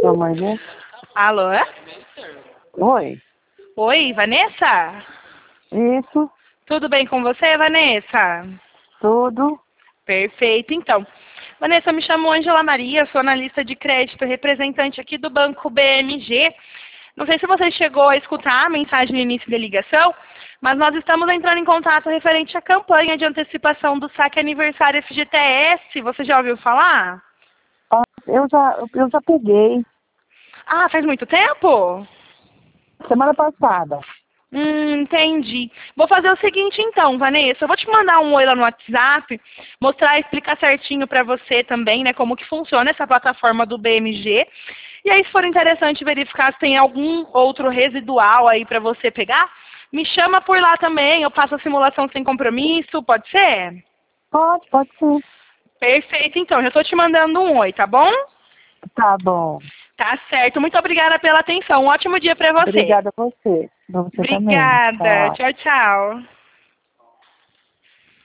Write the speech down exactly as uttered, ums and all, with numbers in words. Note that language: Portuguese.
Sua mãe, né? Alô? Oi. Oi, Vanessa? Isso, Tudo bem com você, Vanessa? tudo. Perfeito, então. Vanessa, me chamo Ângela Maria, sou analista de crédito, representante aqui do Banco B M G. Não sei se você chegou a escutar a mensagem no início da ligação, mas nós estamos entrando em contato referente à campanha de antecipação do saque aniversário F G T S. Você já ouviu falar? Ah, eu já, eu já peguei. Ah, faz muito tempo? Semana passada. Hum, entendi. Vou fazer o seguinte então, Vanessa, eu vou te mandar um oi lá no WhatsApp, mostrar e explicar certinho para você também, né, como que funciona essa plataforma do B M G. E aí, se for interessante verificar se tem algum outro residual aí para você pegar, me chama por lá também, eu faço a simulação sem compromisso, pode ser? Pode, pode ser. Perfeito, então, já estou te mandando um oi, tá bom? Tá bom. Tá certo, muito obrigada pela atenção, um ótimo dia para você. Obrigada a você. Pra você também. Obrigada, Tchau. tchau, tchau.